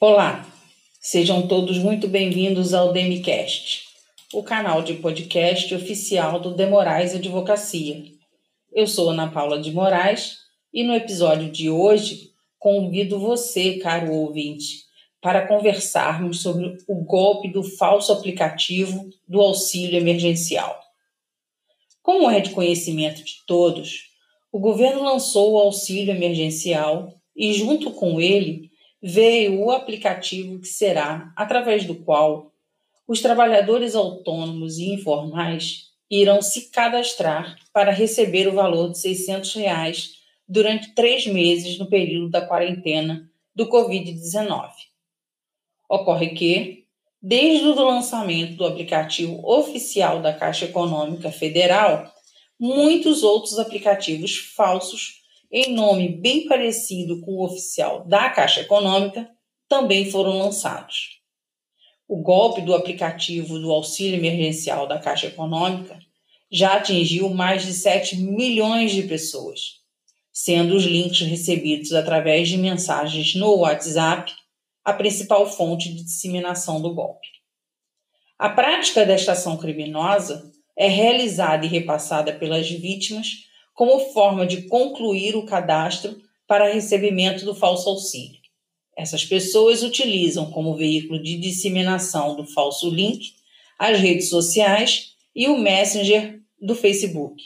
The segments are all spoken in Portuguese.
Olá, sejam todos muito bem-vindos ao DMCast, o canal de podcast oficial do De Moraes Advocacia. Eu sou Ana Paula de Moraes e no episódio de hoje convido você, caro ouvinte, para conversarmos sobre o golpe do falso aplicativo do auxílio emergencial. Como é de conhecimento de todos, o governo lançou o auxílio emergencial e, junto com ele, veio o aplicativo que será, através do qual, os trabalhadores autônomos e informais irão se cadastrar para receber o valor de R$ 600 durante 3 meses no período da quarentena do Covid-19. Ocorre que, desde o lançamento do aplicativo oficial da Caixa Econômica Federal, muitos outros aplicativos falsos, em nome bem parecido com o oficial da Caixa Econômica, também foram lançados. O golpe do aplicativo do auxílio emergencial da Caixa Econômica já atingiu mais de 7 milhões de pessoas, sendo os links recebidos através de mensagens no WhatsApp a principal fonte de disseminação do golpe. A prática desta ação criminosa é realizada e repassada pelas vítimas como forma de concluir o cadastro para recebimento do falso auxílio. Essas pessoas utilizam como veículo de disseminação do falso link as redes sociais e o Messenger do Facebook.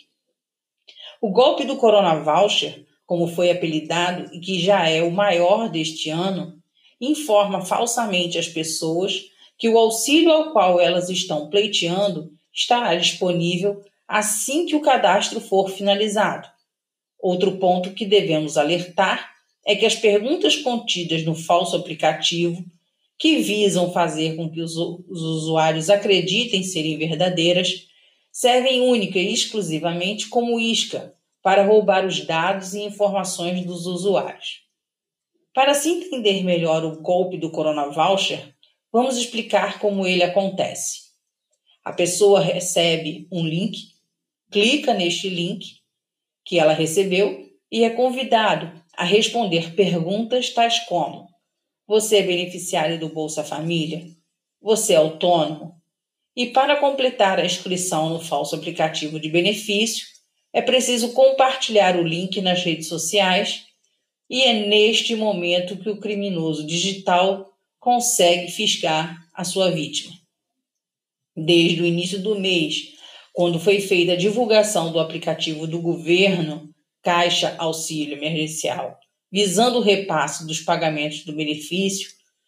O golpe do Corona Voucher, como foi apelidado e que já é o maior deste ano, informa falsamente as pessoas que o auxílio ao qual elas estão pleiteando estará disponível assim que o cadastro for finalizado. Outro ponto que devemos alertar é que as perguntas contidas no falso aplicativo, que visam fazer com que os usuários acreditem serem verdadeiras, servem única e exclusivamente como isca para roubar os dados e informações dos usuários. Para se entender melhor o golpe do Corona Voucher, vamos explicar como ele acontece. A pessoa recebe um link, clica neste link que ela recebeu e é convidado a responder perguntas tais como: você é beneficiário do Bolsa Família? Você é autônomo? E para completar a inscrição no falso aplicativo de benefício, é preciso compartilhar o link nas redes sociais e é neste momento que o criminoso digital consegue fisgar a sua vítima. Desde o início do mês, quando foi feita a divulgação do aplicativo do governo Caixa Auxílio Emergencial, visando o repasse dos pagamentos do benefício,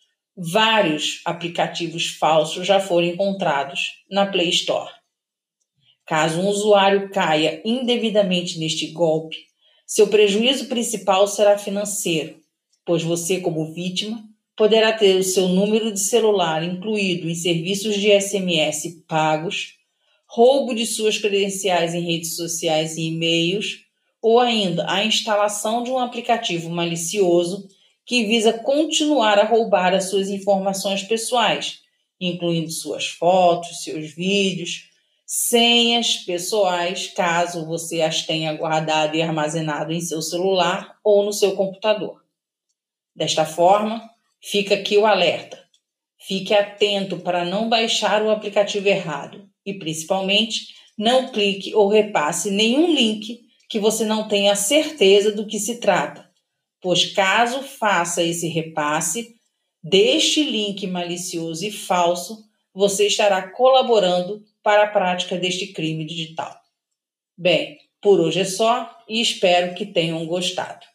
vários aplicativos falsos já foram encontrados na Play Store. Caso um usuário caia indevidamente neste golpe, seu prejuízo principal será financeiro, pois você, como vítima, poderá ter o seu número de celular incluído em serviços de SMS pagos, roubo de suas credenciais em redes sociais e e-mails, ou ainda a instalação de um aplicativo malicioso que visa continuar a roubar as suas informações pessoais, incluindo suas fotos, seus vídeos, senhas pessoais, caso você as tenha guardado e armazenado em seu celular ou no seu computador. Desta forma, fica aqui o alerta. Fique atento para não baixar o aplicativo errado e, principalmente, não clique ou repasse nenhum link que você não tenha certeza do que se trata, pois caso faça esse repasse deste link malicioso e falso, você estará colaborando para a prática deste crime digital. Bem, por hoje é só e espero que tenham gostado.